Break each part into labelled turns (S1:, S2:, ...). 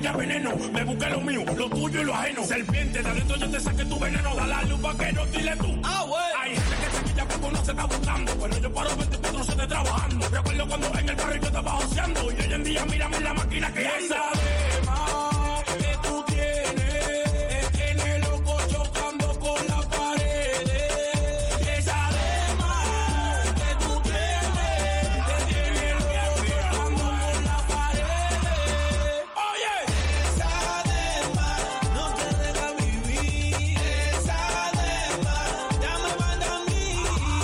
S1: ella veneno. Me busqué lo mío, lo tuyo y lo ajeno. Serpiente, de adentro yo te saqué tu veneno. Da la luz pa' que no dile tú. Hay gente que se quilla cuando no se está buscando. Pero yo paro 24/7 trabajando. Recuerdo cuando en el barrio yo estaba joseando. Y hoy en día mírame la máquina que anda. Sabe más que tú tienes. Tiene loco chocando con la pared. Esa de más que tú tienes. Tiene loco chocando con la pared. Oye, esa de más no te deja vivir. Esa de más ya me manda a mí.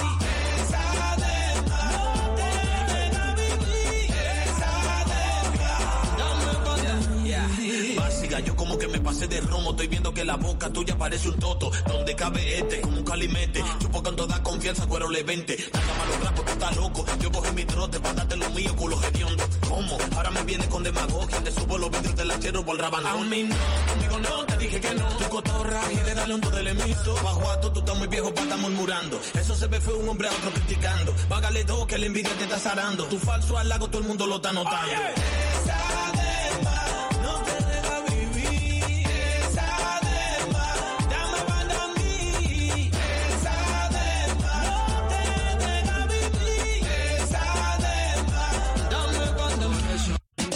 S1: Esa de más no te deja vivir. Esa de más ya me manda a mí.
S2: Básica, yo como que me pasé de romo. Estoy viendo que la boca tuya parece un toto. Donde cabe este, como un calimete. Chupo con toda confianza, cuero le vente. Nada más los rapos, tú estás loco. Yo cogí mi trote para darte lo mío, culo hediondo. ¿Cómo? Ahora me vienes con demagogia. Te subo los vidrios del hachero por rabanón. A mí no, conmigo no, te dije que no. Tu cotorra quiere darle un todo del emiso. Bajuato, tú estás muy viejo para estar murmurando. Eso se ve feo un hombre a otro criticando. Págale dos que la envidia te está zarando. Tu falso halago todo el mundo lo está notando.
S1: Oye, esa de más no te deja vivir. Esa de más ya me manda a mí. Esa de más no te deja vivir. Esa de más ya me manda a mí.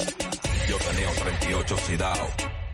S3: Yo tenía un 38 oxidado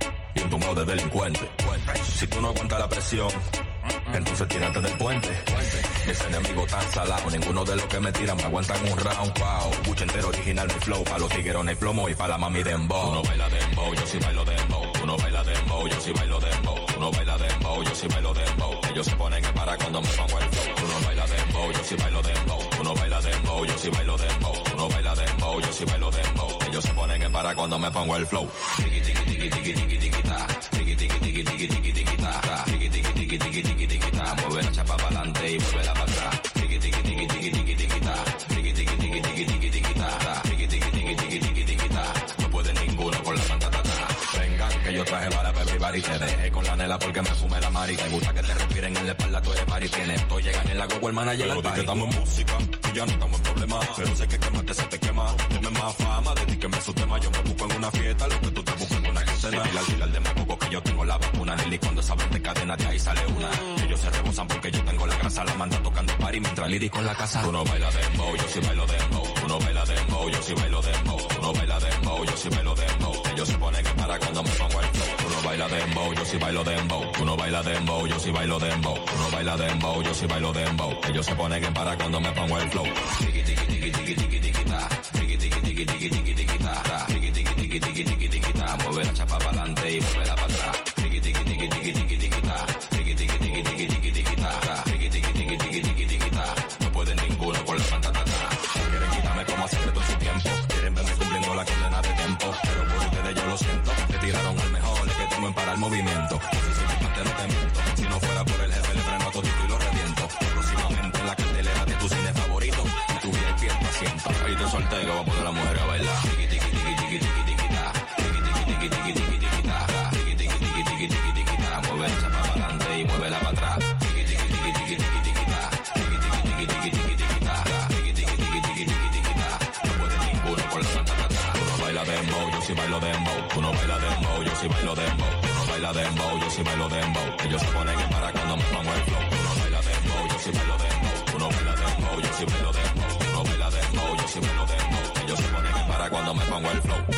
S3: y un tumor de delincuente. Si tú no aguantas la presión, entonces tírate del puente. Mis enemigos tan salados, ninguno de los que me tiran me aguantan un round. Wow, buche entero original mi flow, pa' los tiguerones plomo y pa' la mami dembow. Uno baila dembow, yo sí bailo dembow. Uno baila dembow, yo sí bailo dembow. Uno baila dembow, yo sí bailo dembow. Ellos se ponen en para cuando me pongo el flow. Uno baila dembow, yo sí bailo dembow. Uno baila dembow, yo sí bailo dembow. Uno baila dembow, yo sí bailo dembow. Ellos se ponen en para cuando me pongo el flow. Tiki tiki tiki tiki tiki tiki ta. Tiki tiki tiki tiki tiki tiki ta. Tiki tiki tiki tiki tiki tiki ta. Mueve la chapa para adelante y mueve la para atrás. Tiki tiki tiki tiki tiki tiki ta. Tiki tiki tiki tiki tiki tiki ta. Tiki tiki tiki tiki tiki tiki ta. No puede ninguno con la pantata. Vengan que yo traje para beber y te dejé con la nela porque me fumé la marica. Me gusta que te respiren en la espalda, tú eres pari. Tienes esto, llegan en la Google, el manager
S4: pero
S3: del
S4: di que
S3: party.
S4: estamos en música y ya no estamos en problemas. Pero sé que quemarte se te quema. Tienes más fama, dedíqueme su tema. Yo me busco en una fiesta, lo que tú te buscas en una quincena. Y al demagogo que yo tengo la vacuna. Nelly cuando saben de cadena, de ahí sale una. Ellos se rebosan porque yo tengo la grasa. La manda tocando party mientras lírico en la casa. Uno baila dembow, yo sí bailo dembow. Uno baila dembow, yo sí bailo dembow. Uno baila dembow, yo sí bailo dembow. Ellos se ponen en para cuando me pongo el flow. Uno baila dembow, yo sí bailo dembow. Uno baila dembow, yo sí bailo dembow. Uno baila dembow, yo sí bailo dembow. Ellos se ponen en para cuando me pongo el flow. Tiki tiki tiki tiki tiki tiki ta. Tiki tiki tiki tiki tiki tiki ta. Tiki tiki tiki tiki tiki tiki ta. Mueve la chapa para adelante y mueve la para atrás. Tiki tiki tiki tiki tiki tiki ta. Tiki tiki tiki tiki tiki tiki ta. Tiki tiki tiki tiki tiki tiki ta. No puede ninguno con la pantata. Quieren quitarme como secreto en su tiempo. Quieren verme cumpliendo la condena de tiempo. Pero por ustedes yo lo siento. Te tiraron al mejor, es que tengo en para el movimiento. Si soy picante no te miento. Si no fuera por el jefe le freno a todito y lo reviento. Próximamente en la cartelera de tu cine favorito. Y tu VIP en tu asiento. Ahí te soltero, va a poner a la mujer a bailar. Tiki tiki tiki tiki tiki tiki ta. Tiki tiki tiki tiki tiki tiki ta. Tiki tiki tiki tiki tiki tiki ta. Mueve la chapa para adelante y mueve la para atrás. Tiki tiki tiki tiki tiki tiki ta. Tiki tiki tiki tiki tiki tiki ta. Tiki tiki tiki tiki tiki tiki ta. No puede ninguno con la pantata. Uno baila dembow, yo sí bailo dembow. Uno baila dembow, yo sí bailo dembow. Uno baila dembow, yo sí bailo dembow. Ellos se ponen en para cuando me pongo el flow. Uno baila dembow, yo sí bailo dembow. Uno baila dembow, yo sí bailo dembow. Uno baila dembow, yo sí bailo dembow. Ellos se ponen en para cuando me pongo el flow.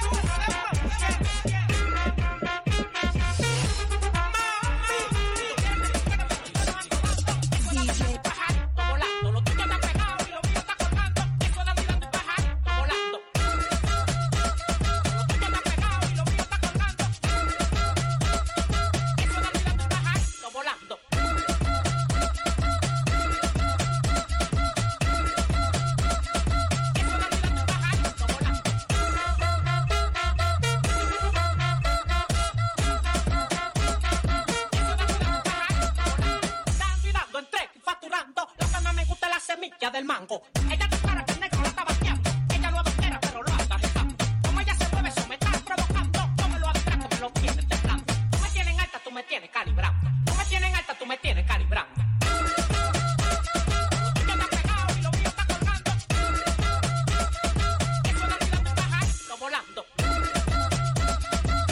S5: Del mango. Ella te para que el negro la está bateando. Ella lo adultera, pero lo anda rezando. Como ella se mueve, eso me está provocando. No me lo abstracto, me lo tienes temblando. Tú me tienes alta, tú me tienes calibrando. Tú me tienes alta, tú me tienes calibrando. Yo me he pegado y lo mío está colgando. Eso de arriba tú bajas, volando.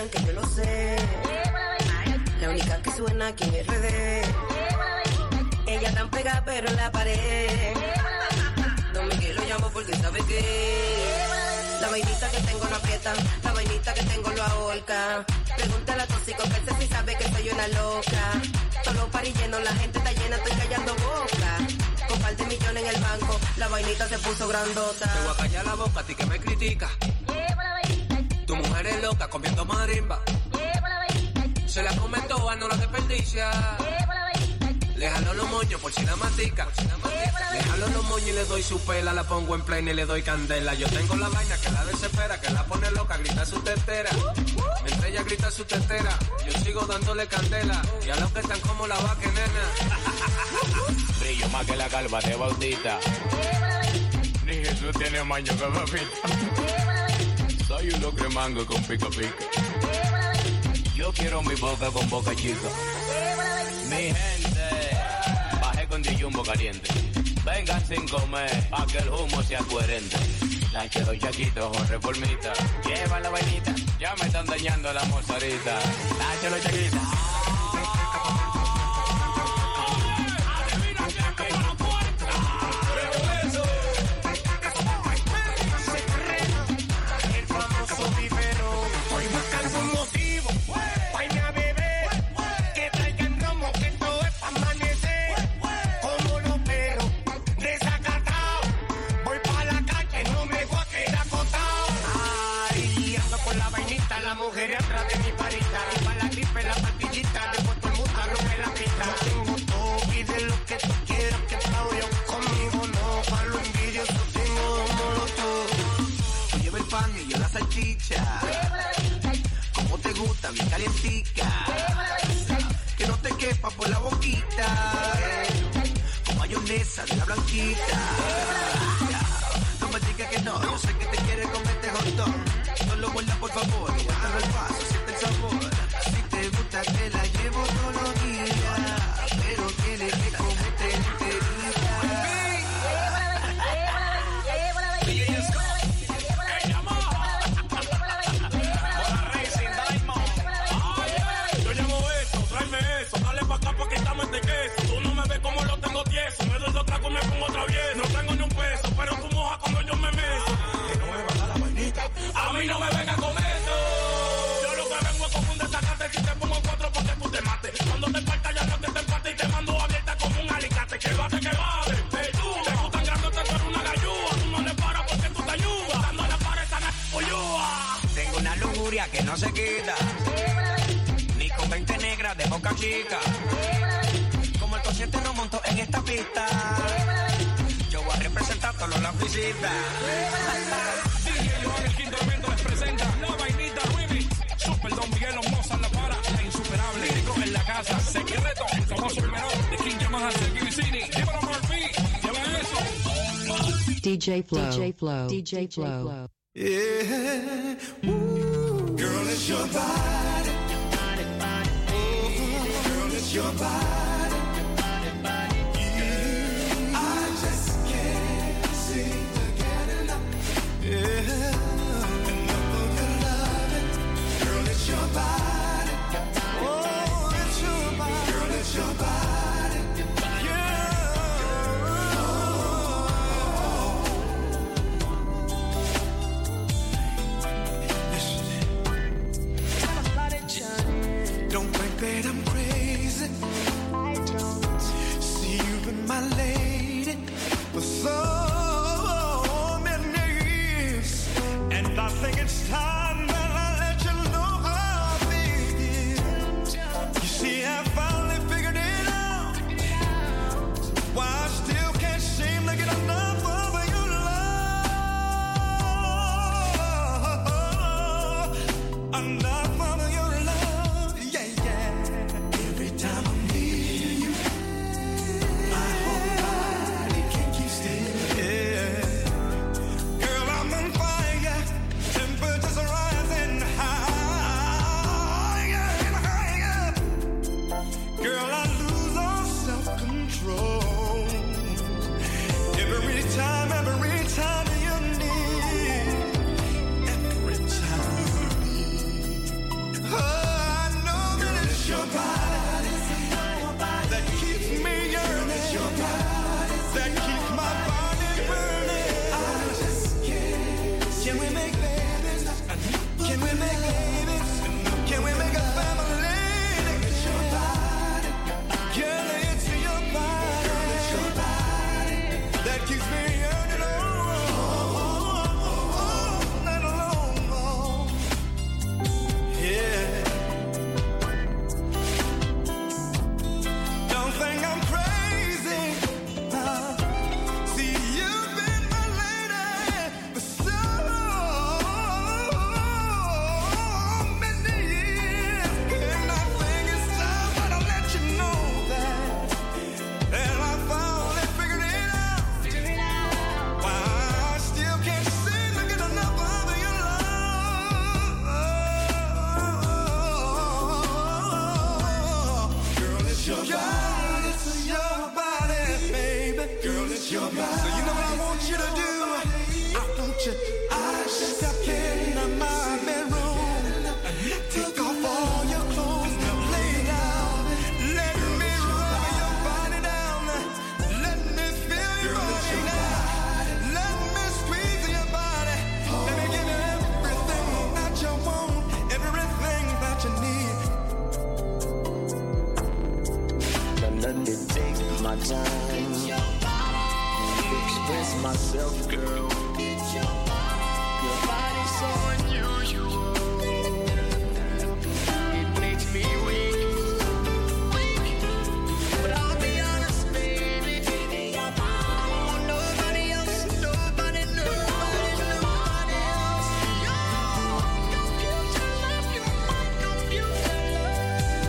S6: saben que yo lo sé. La única que suena aquí en RD. Ella tan pega pero en la pared. Don Miguel lo llamo porque sabe que la vainita que tengo no aprieta, la vainita que tengo lo ahorca. Pregúntale a tóxico que él sí sabe que soy una loca. Solo party lleno, la gente está llena, estoy callando boca. Con par de millones en el banco, la vainita se puso grandota.
S7: Te voy a callar la boca a ti que me critica. Tu mujer es loca comiendo marimba. Se la comentó, no la desperdicia. Le jalo los moños por si la mastica. Le jalo los moños y le doy su pela. La pongo en play y le doy candela. Yo tengo la vaina que la desespera, que la pone loca, grita su tetera. Mientras ella grita su tetera, yo sigo dándole candela. Y a los que están como la vaca, nena.
S8: Brillo más que la calva de Bautista. Ni Jesús tiene maño que papita. Soy un locre mango con pica pica. Yo quiero mi boca con boca chica. Mi gente, bajé con Jumbo caliente. Vengan sin comer, pa' que el humo sea coherente. Lanchero chaquitos o reformita. Lleva la vainita, ya me están dañando la mozarita. Lanchero chaquita.
S7: Como te gusta, bien calientica. Que no te quepa por la boquita. Con mayonesa de la blanquita. No me digas que no, yo sé que te quiere comerte hot dog. No lo guardas por favor, aguántalo el paso, siente el sabor. Si te gusta te la llevo todos los días. Pero tienes que comerte enterita.
S1: Porque estamos de queso. Tú no me ves como lo tengo tieso. Me doy dos tragos, me pongo otra vez. No tengo ni un peso, pero tú mojas cuando yo me meso. Que no me va a dar la vainita. A mí no me venga con eso. Yo lo que vengo es con un desacate. Si te pongo cuatro porque tú te mates. Cuando te falta ya no te empate y te mando abierta como un alicate. Que bate, que bate. Te gustan grandote, tú eres una gallúa. Tú no le paras porque tú te ayudas. Dándole para esa polluda.
S7: Tengo una lujuria que no se quita. Ni con 20 negras de boca chica. Como el consciente no monto en esta pista. Yo voy a representar todos los visitas.
S1: DJ Johan, el quinto elemento les presenta La Vainita Remix. Super Don Miguel Moza la para, la insuperable. Lírico en la casa, secreto, el famoso menor de King Yamaha, Sergio Vicini. Llévalo Murphy, lleva eso.
S9: DJ Flow, DJ Flow, DJ Flow.
S10: Yeah, ooh, girl, it's your body. Girl, it's your body. Yeah, I just can't seem to get enough. Yeah, enough of your loving. Girl, it's your body. Oh, it's your body. Girl, it's your body. Yeah. Listen. Don't think that I'm crazy.
S11: my time to express myself, girl. Your body's so unusual. It makes me weak. But I'll be honest, baby. I want nobody else, nobody else. Your computer love, you're my computer love.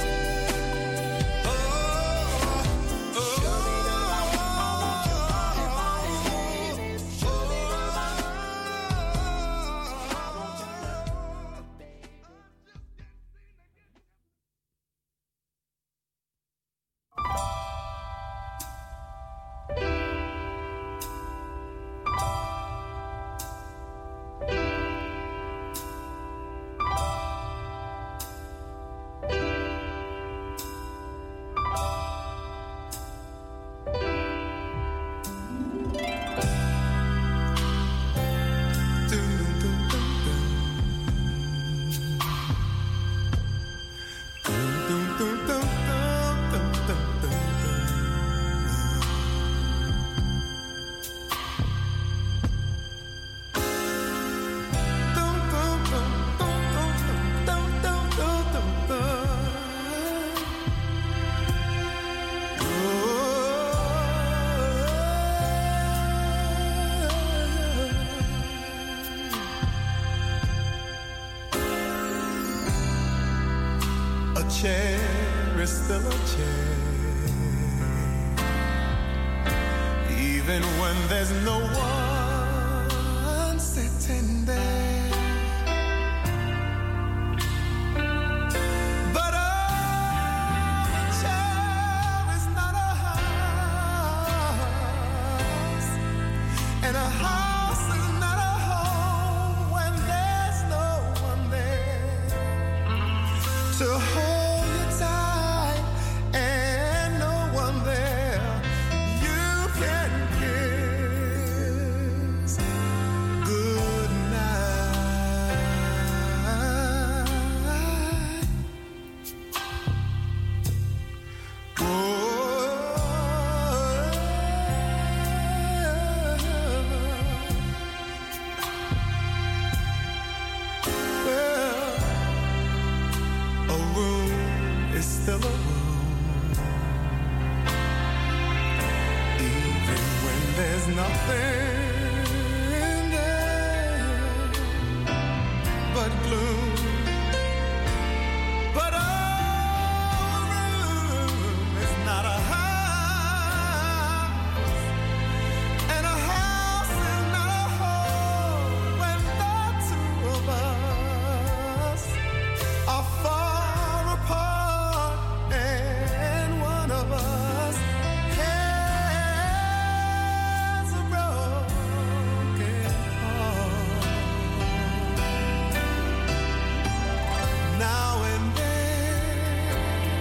S10: A chair is still a chair, even when there's no one sitting there. But a chair is not a house, and a house is not a home when there's no one there to hold you tight and no one there you can kiss good night. A room is still a room, even when there's nothing there but gloom. But a room is not a house, and a house is not a home when the two of us are far apart, and one of us has a broken heart. Now and then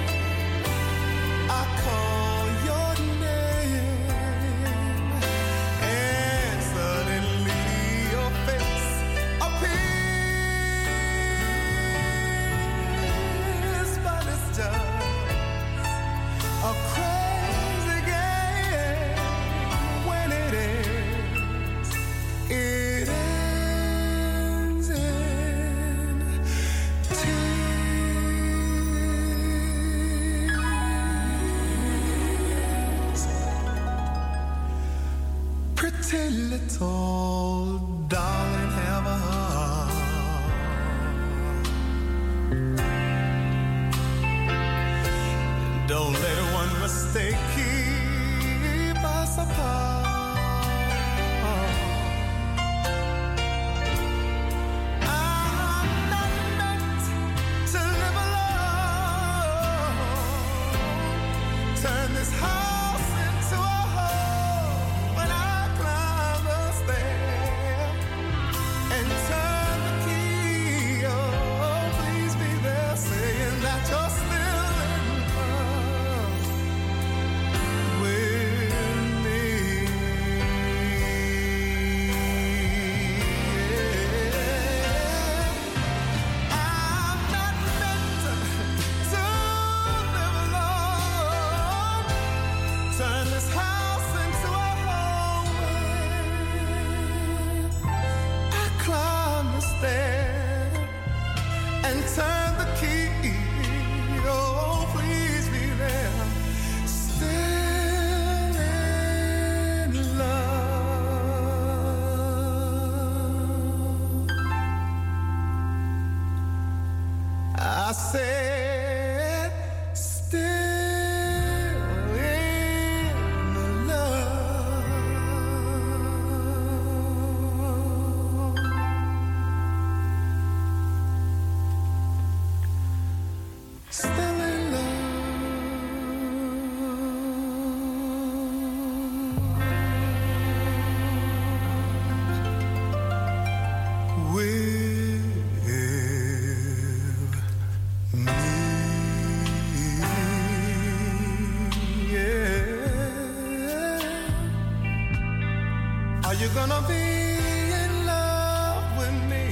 S10: I call your name, and suddenly your face appears, but it's just a crazy game. When it ends, it ends in tears. Pretty little darling, have a heart. Don't let one mistake keep us apart. I'm not meant to live alone. Turn this house into a home when I climb the stairs. said, still in love. Still in love with me. Yeah. Are you gonna be in love with me?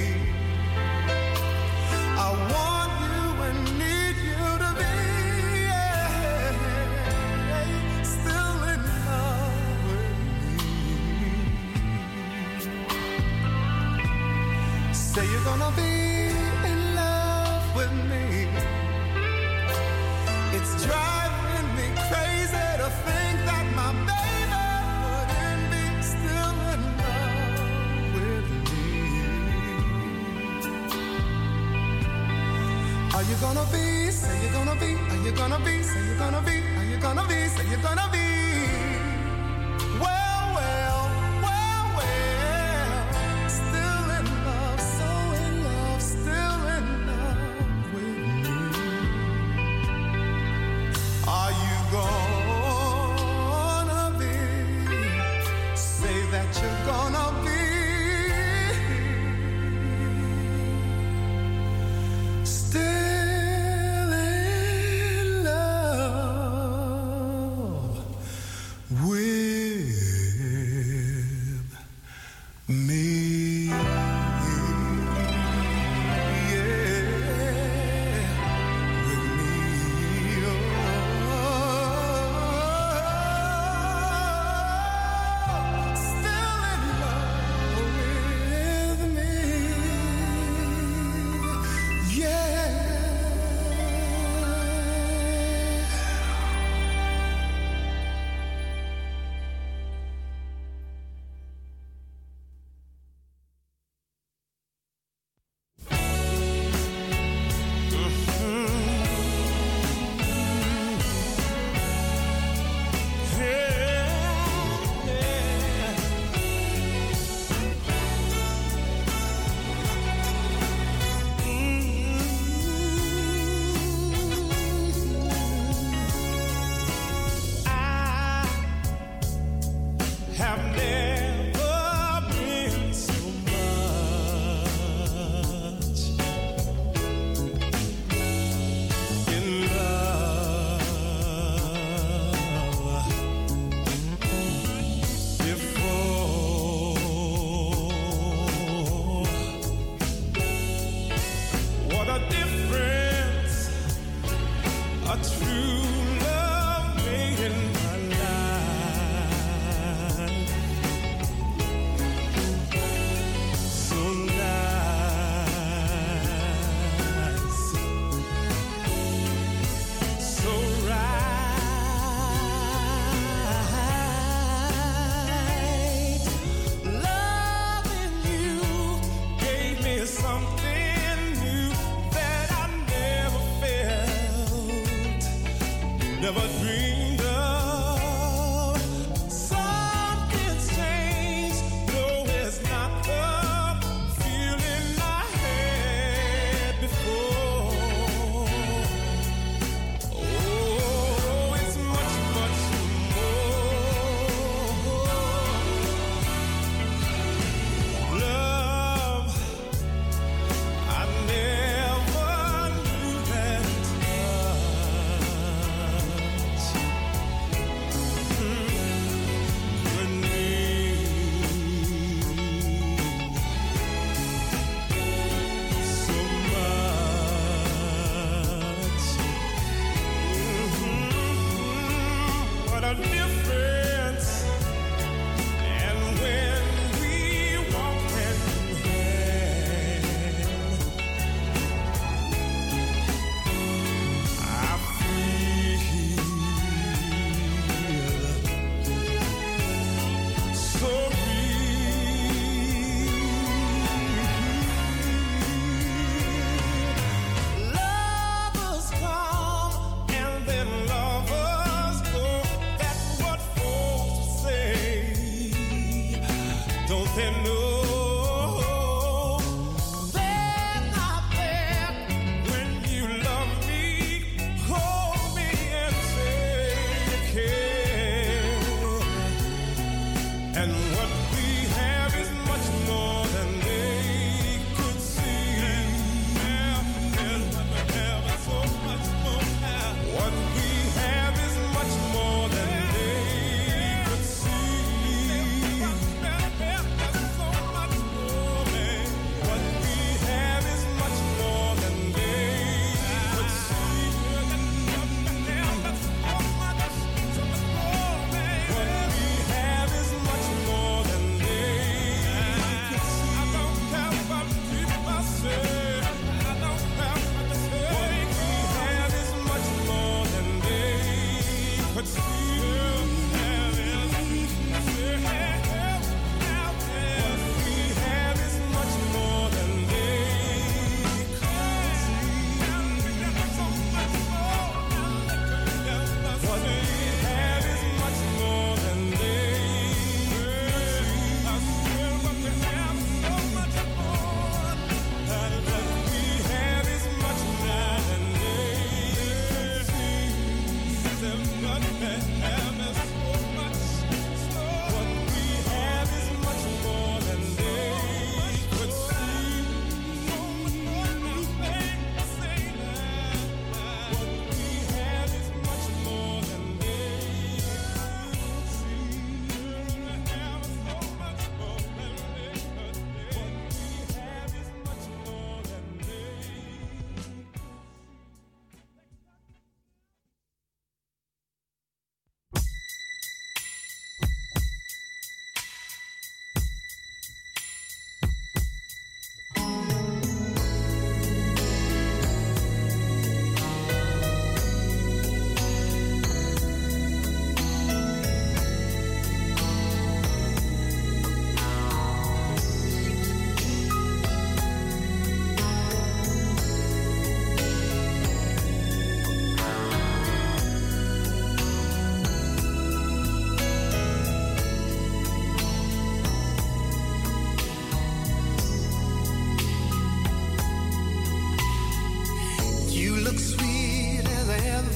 S10: I want you and need you to be still in love with me. Say you're gonna be in love with me. It's driving me crazy to think that my baby wouldn't be still in love with me. Are you gonna be? Say you're gonna be. Are you gonna be? Say you're gonna be. Are you gonna be? Say you're gonna be. Well, well, well, well. Still in love, so in love, still in love with me. Are you gonna be? Say that you're gonna be. Still in love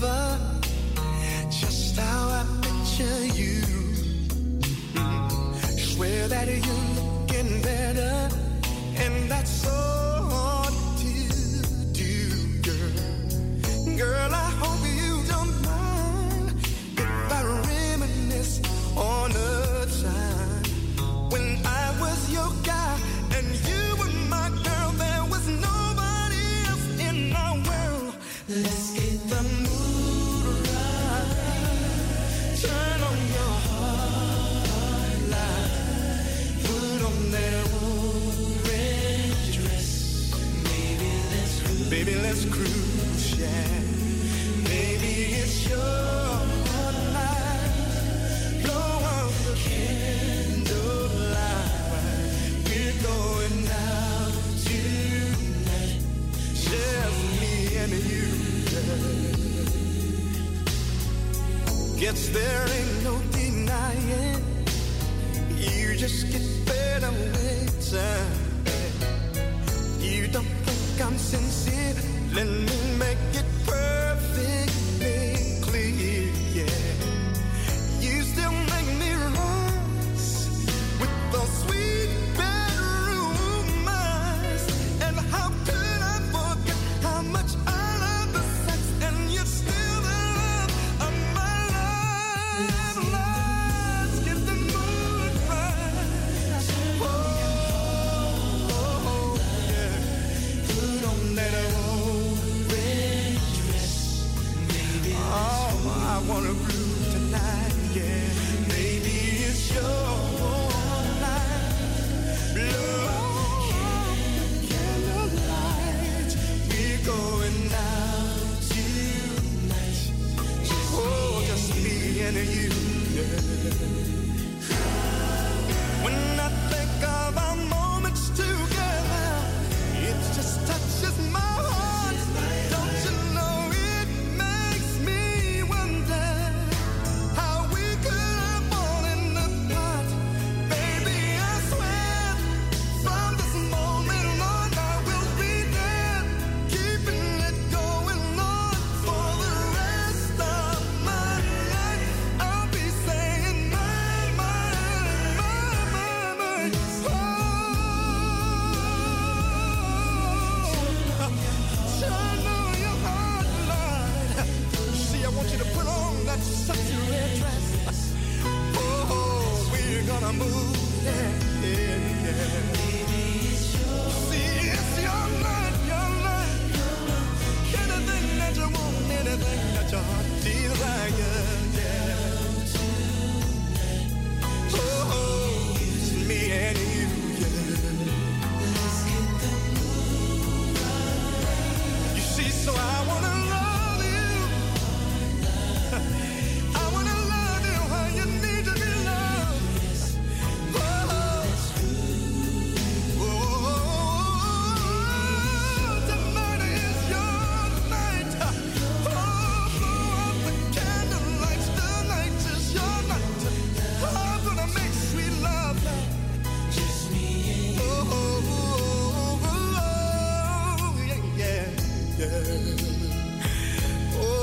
S10: never just how I picture you. Swear that you're looking better, and that's so hard to do, girl. Girl, I hope you don't mind if I reminisce on a time when I was your guy and you were my girl. There was nobody else in our world. Let's get the mood right. Turn on your heart light. Put on that orange dress. Baby, let's cruise, yeah. Maybe it's your night. Blow out the candlelight. We're going out tonight. Just me and you. Guess there ain't no denying. You just get better with time. You don't think I'm sincere? Let me make it perfectly clear, yeah. You still make me rise with those sweet bedroom eyes. And how could I forget how much I love the sex? And you're still the love of my life. Let's get the mood right. Oh, yeah. Put on that orange dress. Oh, I wanna groove tonight, yeah. Maybe it's your night. Blow out the candlelight. We're going out tonight. Oh, just me and you, yeah. When I think of our moments together, it just touches my heart. Don't you know it makes me wonder how we could have fallen apart. Baby, I swear from this moment on I will be there, keeping it going on for the rest of my life. I'll be saying my. Turn on your heart light. See, I want you to put on that sexy red dress. Oh, we're gonna move, yeah, yeah, yeah. See, it's your night, your night. Anything that you want, anything that your heart desires, yeah. Oh, it's me and you, yeah. You see, so I wanna love you. I wanna love you how you need to be loved. Oh, tonight is your night. Oh, blow out the candlelights. Tonight is your night. I'm gonna make sweet love. Just me and you. Yeah, yeah, yeah. Oh,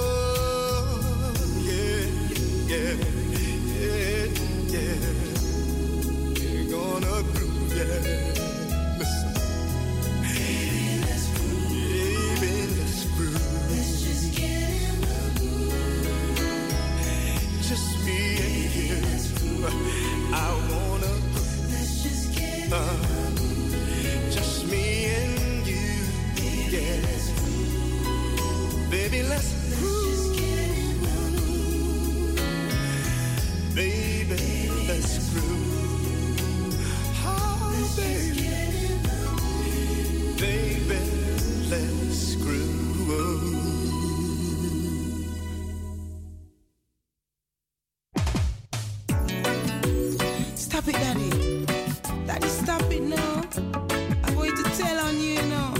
S10: yeah, yeah, yeah, yeah. We're gonna groove, yeah. Listen. Baby, let's groove. Baby, let's groove. Let's just get in the mood. Just me and you. I wanna groove. Let's just get in the mood. Just me and you. Yeah. Baby, let's groove. Baby, let's groove. Oh, baby. Baby, let's groove.
S12: Stop it, Daddy. Daddy, stop it now. I'm going to tell on you, you know.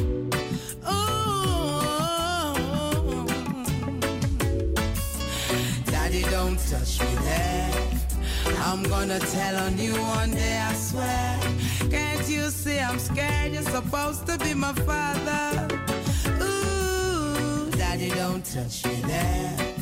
S12: Oh, Daddy, don't touch me there. I'm gonna tell on you one day, I swear. Can't you see I'm scared? You're supposed to be my father. Ooh, Daddy, don't touch me there.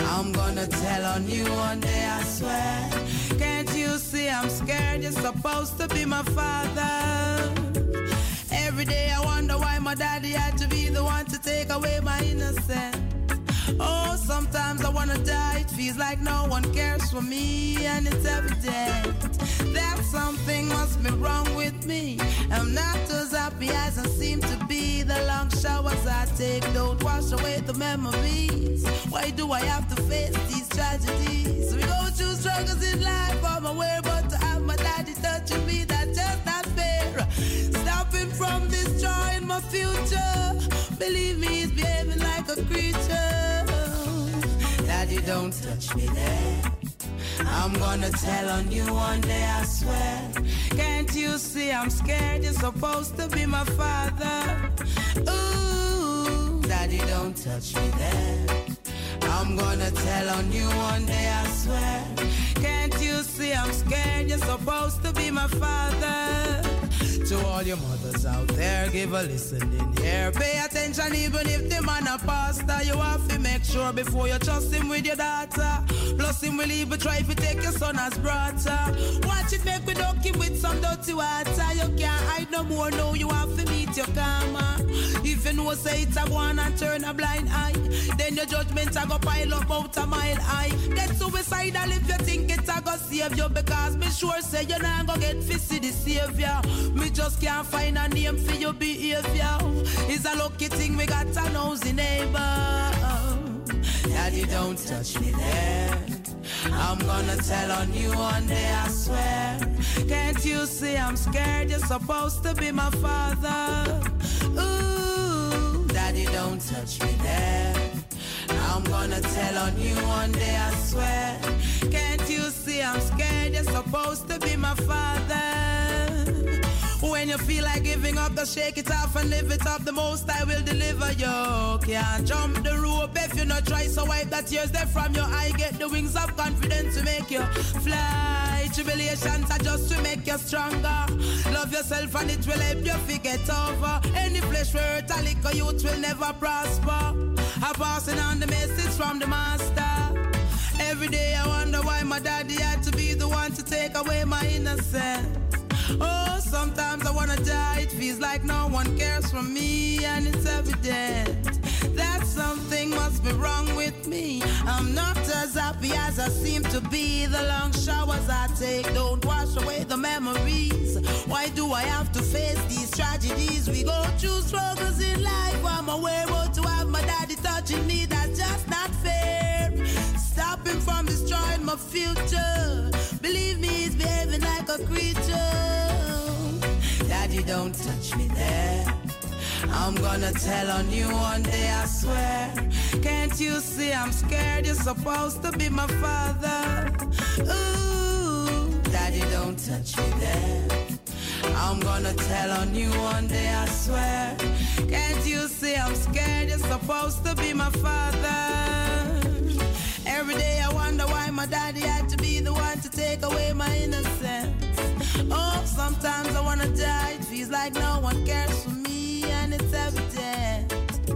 S12: I'm gonna tell on you one day, I swear. Can't you see I'm scared? You're supposed to be my father. Every day I wonder why my daddy had to be the one to take away my innocence. Oh, sometimes I wanna die. It feels like no one cares for me, and it's evident that something must be wrong with me. I'm not as happy as I seem to be. The long showers I take don't wash away the memories. Why do I have to face these tragedies? We go through struggles in life, I'm aware, but to have my daddy touching me, that's just not fair. Stop him from destroying my future. Believe me, he's behaving like a creature. Daddy, don't touch me there. I'm gonna tell on you one day, I swear. Can't you see I'm scared? You're supposed to be my father. Ooh, Daddy, don't touch me there. I'm gonna tell on you one day, I swear. Can't you see I'm scared? You're supposed to be my father. To all your mothers out there, give a listening ear. Pay attention even if the man a pastor. You have to make sure before you trust him with your daughter. Plus him will even try to take your son as brother. Watch it make we duck him with some dirty water. You can't hide no more, no, you have to meet your karma. If you know say it's a go on and turn a blind eye, then your judgment a go pile up out a mile high. Get suicidal if you think it's a go save you, because me sure say you're not gonna get fishy the savior. Me just can't find a name for your behavior. It's a lucky thing we got a nosy neighbor. Daddy, don't touch me there. I'm gonna tell on you one day, I swear. Can't you see I'm scared? You're supposed to be my father. Ooh, Daddy, don't touch me there. I'm gonna tell on you one day, I swear. Can't you see I'm scared? You're supposed to be my father. When you feel like giving up, just shake it off and live it up. The most I will deliver you. Can't jump the rope if you not try. So wipe that tears there from your eye. Get the wings of confidence to make you fly. Tribulations are just to make you stronger. Love yourself and it will help you forget over. Any flesh where a liquor youth will never prosper. I'm passing on the message from the master. Every day I wonder why my daddy had to be the one to take away my innocence. Oh, sometimes I wanna die. It feels like no one cares for me, and it's evident that something must be wrong with me. I'm not as happy as I seem to be. The long showers I take don't wash away the memories. Why do I have to face these tragedies? We go through struggles in life. I'm aware, but to have my daddy touching me, that's just not fair. Stop him from destroying my future. Believe me, he's behaving like a creature. Daddy, don't touch me there. I'm gonna tell on you one day, I swear. Can't you see I'm scared? You're supposed to be my father. Ooh, Daddy, don't touch me there. I'm gonna tell on you one day, I swear. Can't you see I'm scared? You're supposed to be my father. Every day I wonder why my daddy had to be the one to take away my innocence. Oh, sometimes I wanna die. It feels like no one cares for me, and it's evident.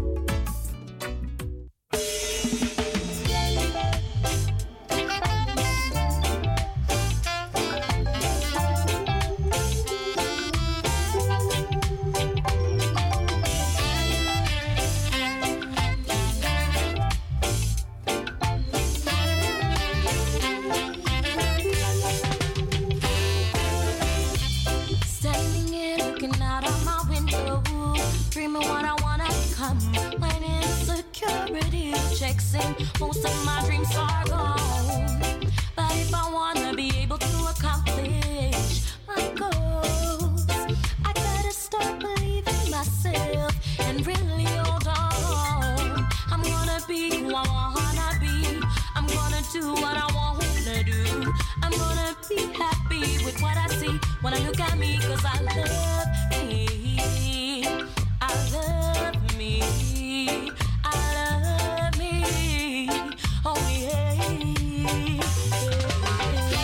S13: Most of my dreams are gone, but if I wanna be able to accomplish my goals, I gotta start believing myself and really hold on. I'm gonna be who I wanna be. I'm gonna do what I wanna do. I'm gonna be happy with what I see when I look at me, 'cause I love me. I love me. Oh yeah.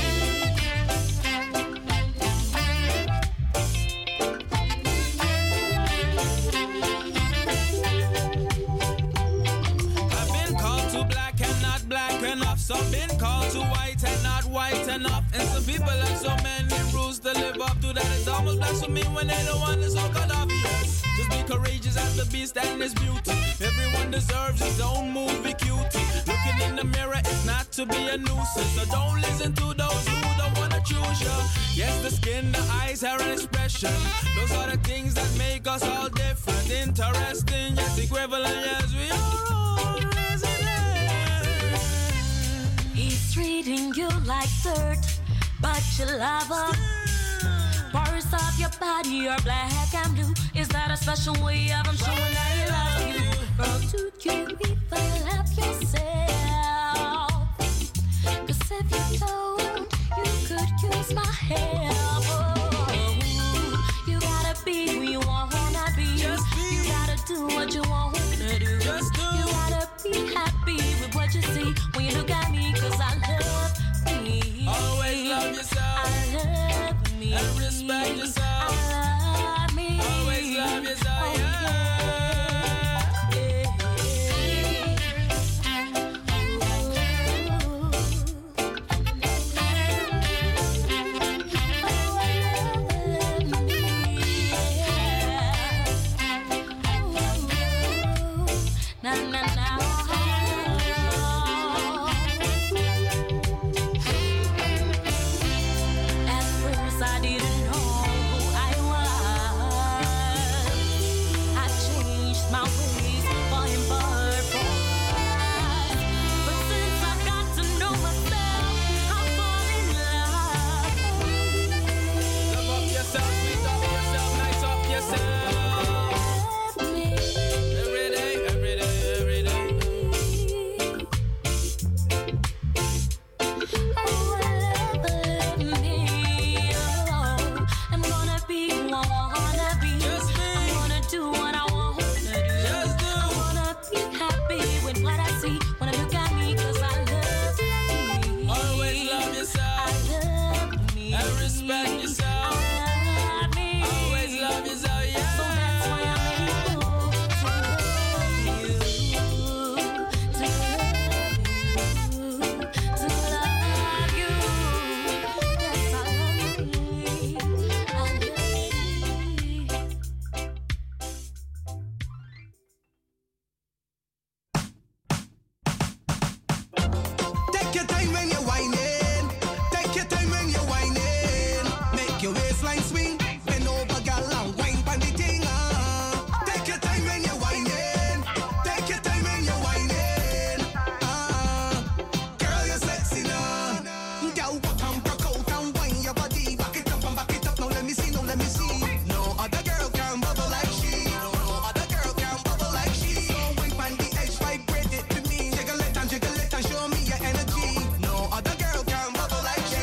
S12: white enough. And some people have so many rules to live up to that it's almost blasphemy when they don't want to so cut off. Yes, just be courageous as the beast and his beauty. Everyone deserves his own movie cutie. Looking in the mirror is not to be a nuisance, so don't listen to those who don't wanna choose you. Yes, the skin, the eyes, hair, and expression, those are the things that make us all different. Interesting, yes, equivalent, yes, we are all resident.
S13: He's treating you like dirt, but you love him. Parts of your body are black and blue. Is that a special way of him showing that he loves you? Or do you even love yourself? 'Cause if you don't, you could use my help. Oh, you gotta be who you wanna be. Just be. You gotta do what you wanna do. Just do. You gotta be happy with what you see when you look at me. 'Cause I love me.
S12: Always love yourself.
S13: I love me.
S12: And respect yourself.
S13: I love me.
S12: Always love yourself.
S13: Oh,
S12: Yeah.
S13: Na, na, na. At first I didn't know who I was. I changed my ways for him purpose. But since I got to know myself, I'm falling in love.
S12: Love up yourself, sweet up yourself, nice up yourself. Every day, every day, every day.
S13: I'm gonna be who I wanna be.
S12: Just be.
S13: I'm gonna do what I wanna do.
S12: Just do.
S13: I wanna be happy with what I see when I look at me. 'Cause I love me.
S12: Always love
S13: I
S12: yourself.
S13: love me.
S12: And respect yourself.
S13: I love me.
S12: Always love yourself, yeah.
S13: So that's why I'm able to love you, to love you, to love you. Yes, I love me. I love me.
S10: Take your time when you're whining. Take your time when you're whining. Make your waistline swing. Bend over, girl, and wine pon the thing. Take your time when you're whining. Take your time when you're whining. Girl, you're sexy now. Girl, walk and broke out and wine your body. Back it up and back it up. Now let me see, now let me see. No other girl can bubble like she. No other girl can bubble like she. So wine pon the edge, vibrate it to me. Jiggle it and show me your energy. No other girl can bubble like she.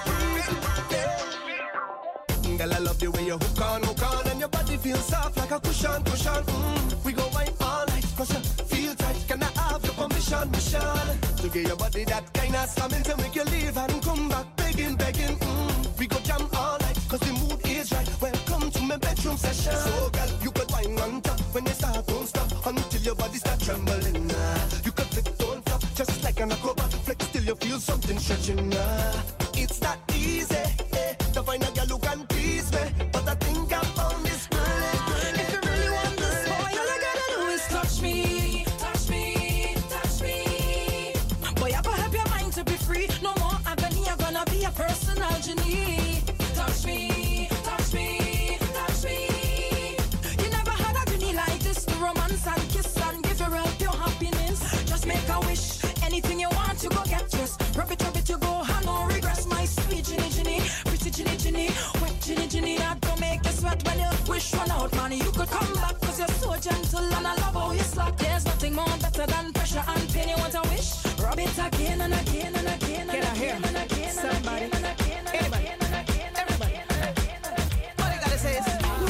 S10: Girl, I love the way you hook on, and your body feels soft like a cushion. We go wine all night, 'cause you feel tight. Can I have your permission, Michelle? To give your body that kind of slamming to make you leave and come back begging. We go jam all night, 'cause the mood is right. Welcome to my bedroom session. So, girl, you could wine on top when you start, don't stop until your body start trembling. You could flick, don't flop, just like an acrobat. Flex till you feel something stretching. It's not easy to find a girl who can please me, but I think I found this girl.
S12: If you really want this boy, all I gotta do is touch me, touch me, touch me. Boy, I gotta have your mind to be free. No more agony, I'm gonna be a personal genie. Touch me, touch me, touch me. You never had a genie like this to romance and kiss and give your real pure happiness. Just make a wish, anything you want, you go get. Just rub it, you go, have no regrets. My sweet Ginny, pretty Ginny, wet Ginny. I don't make you sweat when you wish run out, man. You could come back 'cause you're so gentle and I love how you slap. There's nothing more better than pressure and pain. You want a wish? Rub it again and again and again and again and again and again and again and again and again and again and again. All you gotta say is,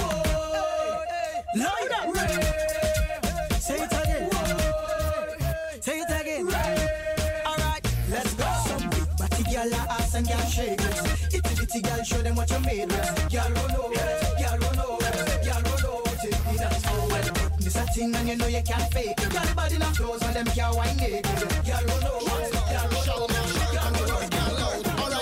S12: Lord, say it again. Say it again. All right, let's go. Some big body girl are ass and girl shake it. Itty girl, show them what you made with. Girl run over, girl run over, girl run over. Take me dance well. This a thing and you know you can't fake it. Girl body not close and them can't wine naked. Girl run over, girl run over, girl run over.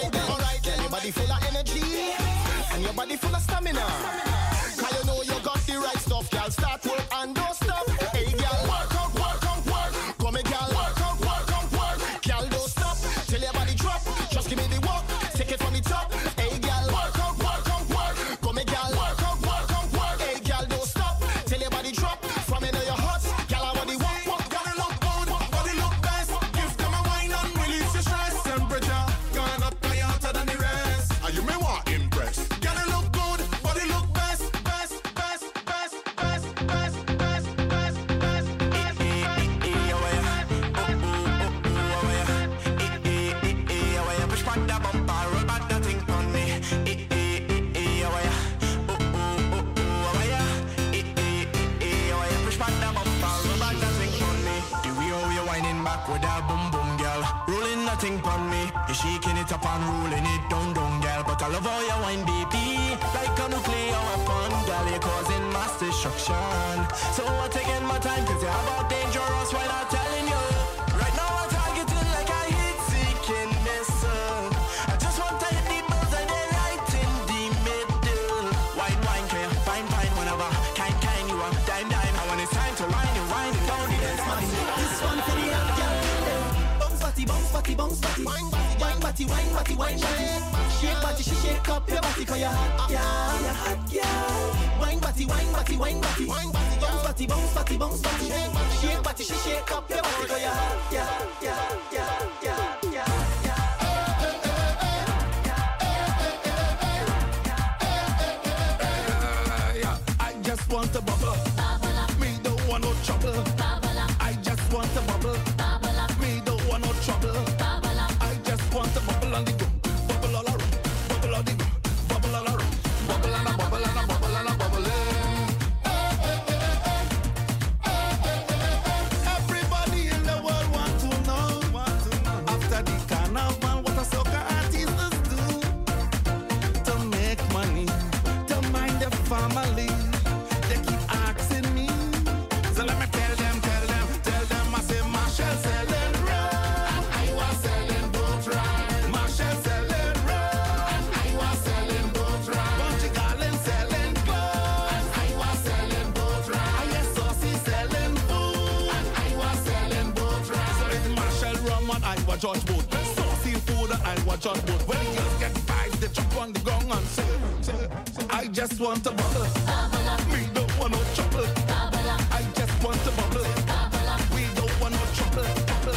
S14: body full of energy, and your body full of stamina. Cause you know you got the right stuff, girl. Start work and don't stop. Hey, girl, work out, work out, work. Come here, girl, work out, work out, work. Girl, don't stop till your body drop. Just give me the walk, take it from the top. Hey, girl, work out, work out, work. Come here, girl, work out, work out, work. Hey, girl, don't stop till your body drop. From in your heart, girl, I body walk, walk. Gotta look good, body look best. Give them a wine and release your stress. Temperature gone up, way hotter than the rest. Are you me want impress? Gotta look good, body look best, best, best, best, best, best, best, best, best. Push back that bumper, roll back that thing on me. Push back that bumper, roll back that thing on me. The way how you whining back with that boom boom, girl. Rolling that thing on me. You shaking it up and rolling it down, down, girl. But I love how you whine, baby. Like a nuclear weapon, girl. You're causing mass destruction. So I'm taking my time, cause you're about dangerous while I'm telling you. Right now I'm targeting like I hit seeking missile. I just want to hit the buzz and then right in the middle. Wine, wine, clear, fine, fine, whenever. Kind, you are dime, dime. And when it's time to whine it down the dance money.
S15: This one for the hot girl. Bounce body, bounce body, bounce body. Wine body, wine body, wine body. Shake body, she shake up your body 'cause you're hot girl, you're hot girl. Wine body, wine body, wine body. Bounce body, bounce body, bounce body. Shake body, she shake up your body 'cause you're hot, yeah, yeah, yeah, yeah, yeah, yeah.
S14: I just want to bubble. Me don't want no trouble. I just want to bubble. Me don't want no trouble. I just want to bubble on the go. Bubble all around. Bubble on the go. Bubble all around. Bubble and a bubble and a bubble and a bubble. Everybody in the world want to know. After the carnival, what a soca artists do to make money, to mind their family. They keep asking me, so let me tell them, I say Marshall selling rum, and I was selling boat ride. Marshall selling rum, and I was selling boat ride. Bunchy Garland selling clothes, and I was selling boat ride. I guess Saucy selling food, and I was selling boat ride. So it's Marshall rum and I was George boat. Saucy food and I was George boat. When the girls get vibes, they jump on the gong and say, I just want to bubble. Me don't want no trouble. I just want to bubble. We don't want no trouble.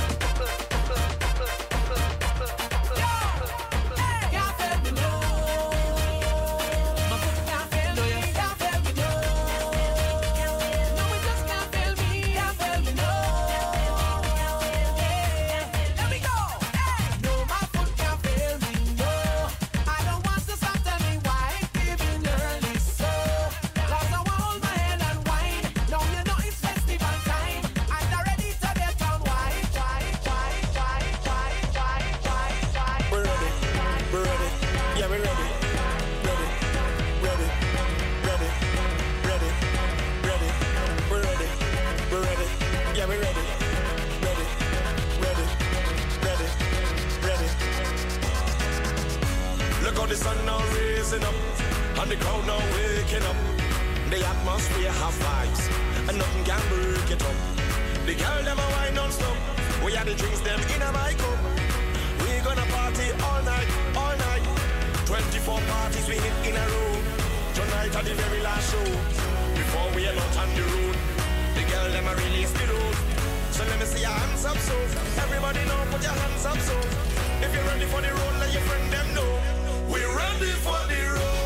S1: Look how the sun now raising up, and the crowd now waking up. The atmosphere have vibes, and nothing can break it up. The girl them a wine non-stop. We had the drinks them in a my cup. We gonna party all night, all night. 24 parties we hit in a row. Tonight at the very last show. Before we are out on the road, the girl them a release the road. So let me see your hands up, so everybody know, put your hands up, so if you're ready for the road, let your friend them know. We're ready for the road.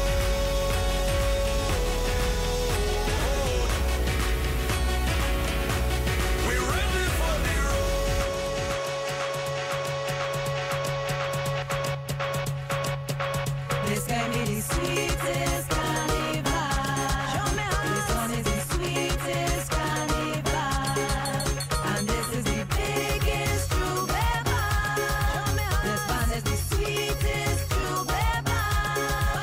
S1: We're ready for the road.
S12: This can be the sweetest carnival. This one is the sweetest carnival. And this is the biggest true ever. This one is the sweetest true ever.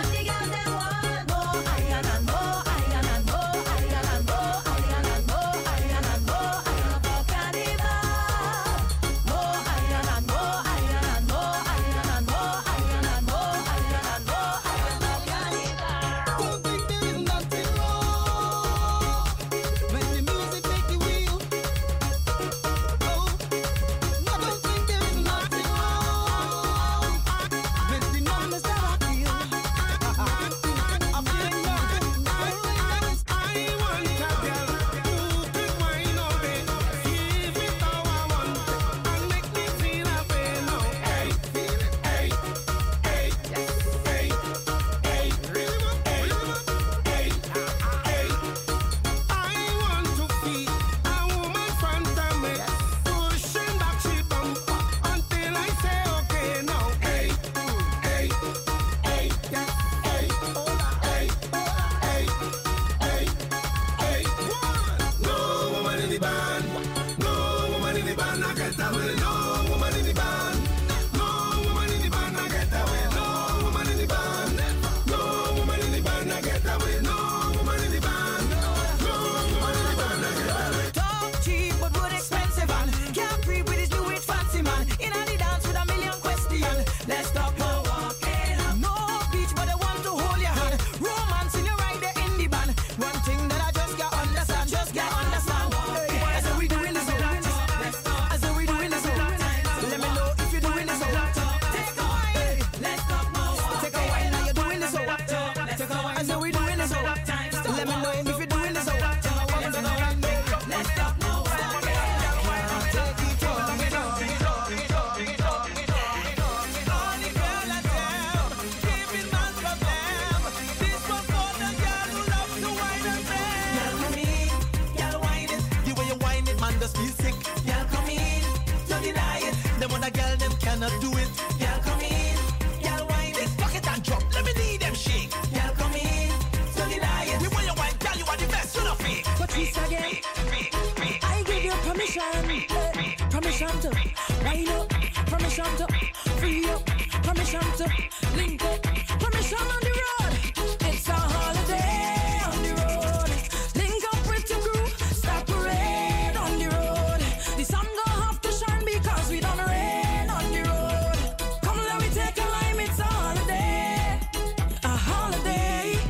S15: just feel sick. Girl, come in, don't deny it. Them other girl, them cannot do it. Girl, come in, girl, wine it. Fuck it and drop, let me need them shake. Girl, come in, don't deny it. We want your wine, girl, you are the best, you know fake.
S16: Patrice again. I give you permission, permission to wind up, permission to free up, permission to link up, permission on the road. It's a holiday on the road. Link up with your crew, start parade on the road. The sun don't have to shine because we don't rain on the road. Come let me take a lime, it's a holiday, a holiday.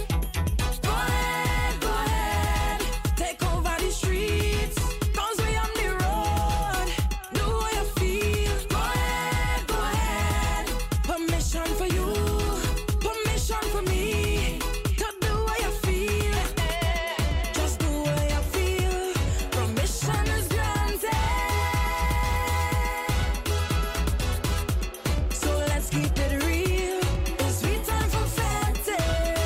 S16: Go ahead, take over the streets, 'cause we on the road. Do what you feel. Go ahead. Permission for you, permission for me to do what you feel. Just do what you feel. Permission is granted. So let's keep it real. It's sweet time for fancy.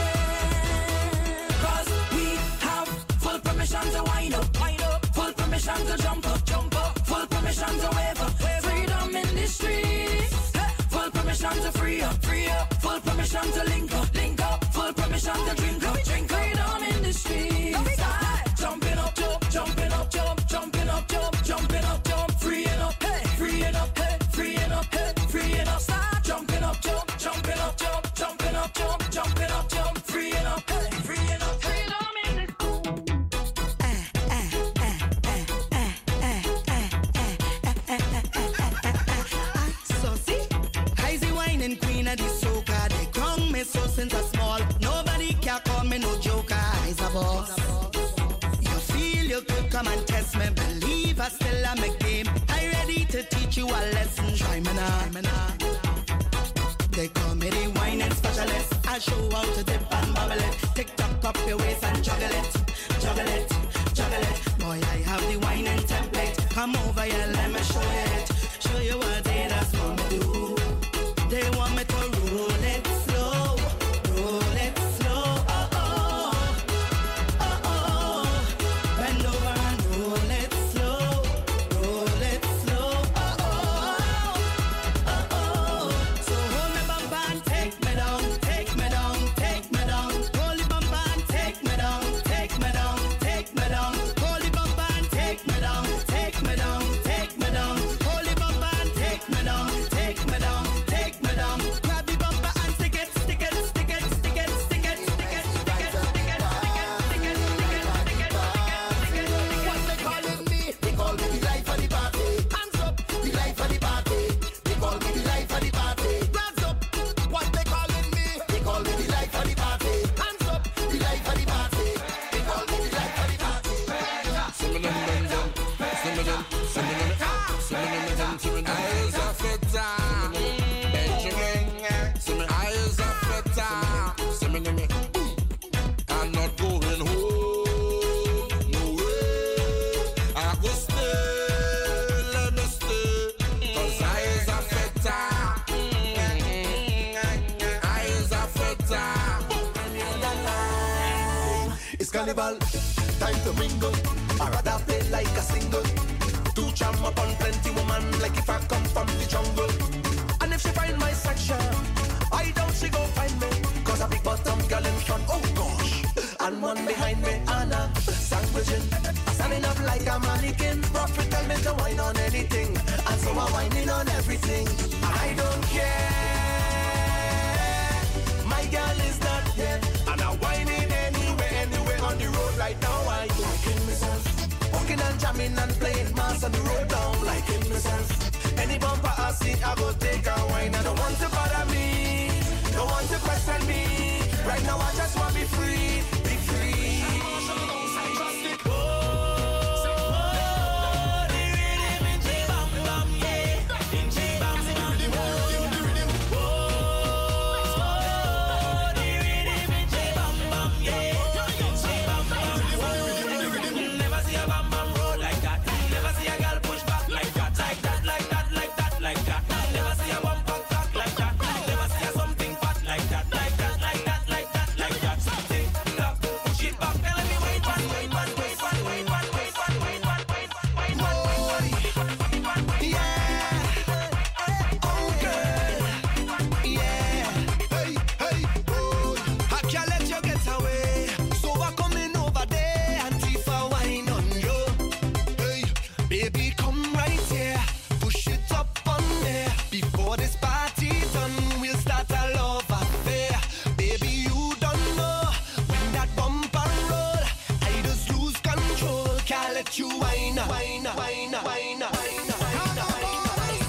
S16: 'Cause we have full permission to wind up, full permission to jump up, full permission to wave up. Freedom in the streets. Full permission to free up, full permission to link up, full permission to drink up. Freedom in the streets. Jumping up, jumping up, jumping up, jumping up, freeing up, freeing up, freeing up, freeing up. Start jumping up, jumping up, jumping up, jumping up, freeing up, freeing up. Freedom in the
S15: So see, I's the whining queen of the soca. They crown me so since I'm small. Nobody can call me no joker. I's a boss. You feel you could come and test me. Believe I still am a game. I ready to teach you a lesson. Try me now. They call me the whining specialist. I show how to dip and bubble it. Tick tock up your waist and juggle it, juggle it, juggle it. Boy, I have the whining template. Come over here, let me show you it. Show you what they just want me do. They want me to roll it slow, roll it slow. Oh oh, oh oh. Bend over and roll it slow, roll it slow. Oh oh, oh oh. So hold me bumper and take me down, take me down, take me down. Hold the bumper and take me down, take me down, take me down. Hold the bumper and take me down, take me down, take me down. Hold the bumper and take me down, take me down, take me down. Grab the bumper and stick it, stick it, stick it, stick it, stick it, stick it, stick it, stick it, stick it, stick it, stick it, stick it, stick it, stick it.
S10: What they calling me? They call me the life of the party. Hands up, the life of the party. They call me the life of the party. Hands up. What they calling me? They call me the life of the party. Hands up, the life of the party. They call me the life of the party.
S14: Eyes are feta, Benjamin. Eyes are feta. I'm not going home. No way. I go stay. Let me stay. 'Cause eyes are feta. Eyes are feta.
S10: It's carnival, time to mingle. I rather play like a single. To jam upon plenty woman, like if I come from the jungle. And if she find my section, I doubt she go find me. 'Cause a big bottom girl in front, oh gosh. And one behind me, Anna, sandwiching. Standing up like a mannequin. Profit tell me to wine on anything. And so I'm whining on everything. I don't care. My girl is not here. And I'm whining anywhere on the road right now. I liking myself. Walking and jamming and playing mass on the road down. Liking myself. Any bumper I see, I go take a wine. I don't want to bother me. Don't want to question me. Right now I just want to be free. Be free.
S15: let you whine, whine, whine, whine, whine.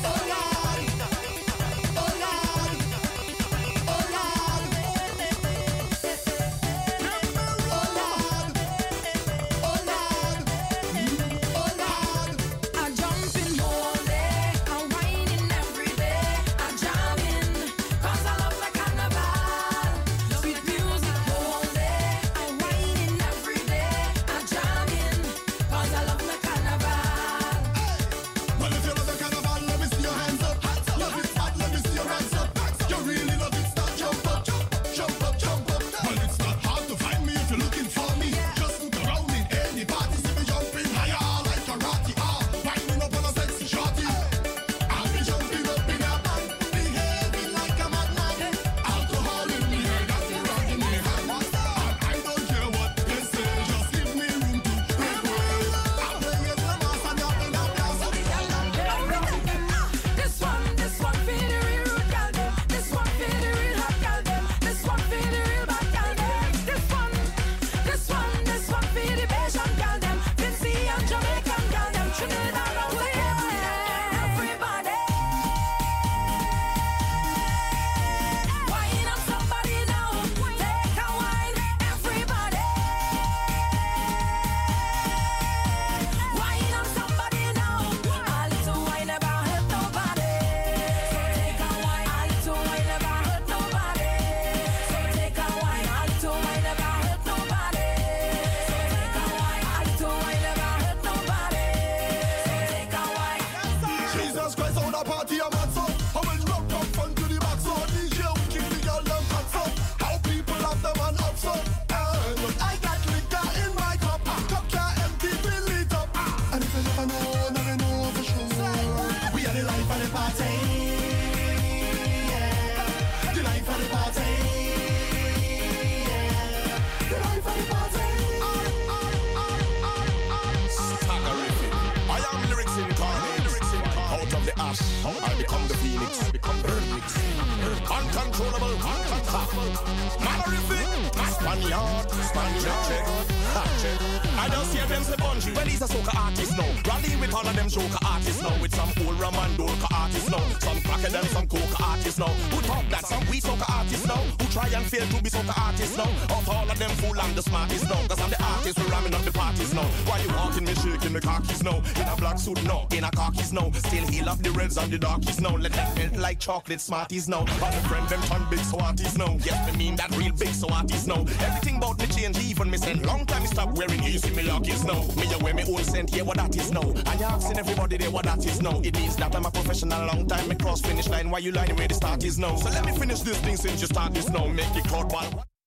S17: I become the phoenix, uncontrollable, manorific, Spaniard, check. I just hear them say bungee. Well, he's a soca artist now. Rally with all of them joker artists now. With some old Roman Dolka artists now. Some cracker than some coca artists now. Who talk that some we soca artists now. Who try and fail to be soca artists now. Of all of them fool I'm the smartest now. Cause I'm the artist who ramming up the parties now. Why you walking me shaking the khakis now. In a black suit now, in a khakis now. Still heal up the reds and the darkies now. Let them melt like chocolate smarties now. All the friend them turn big smarties now. Yes, me mean that real big smarties now. Everything about me change, even me send long time me stop wearing easy me lockies now. Me a wear me own scent, yeah, what that is now. And you asking everybody there what that is now. It means that I'm a professional, long time me cross finish line. Why you lying where the start is now? So let me finish this thing since you start this now. Make it crowd ball.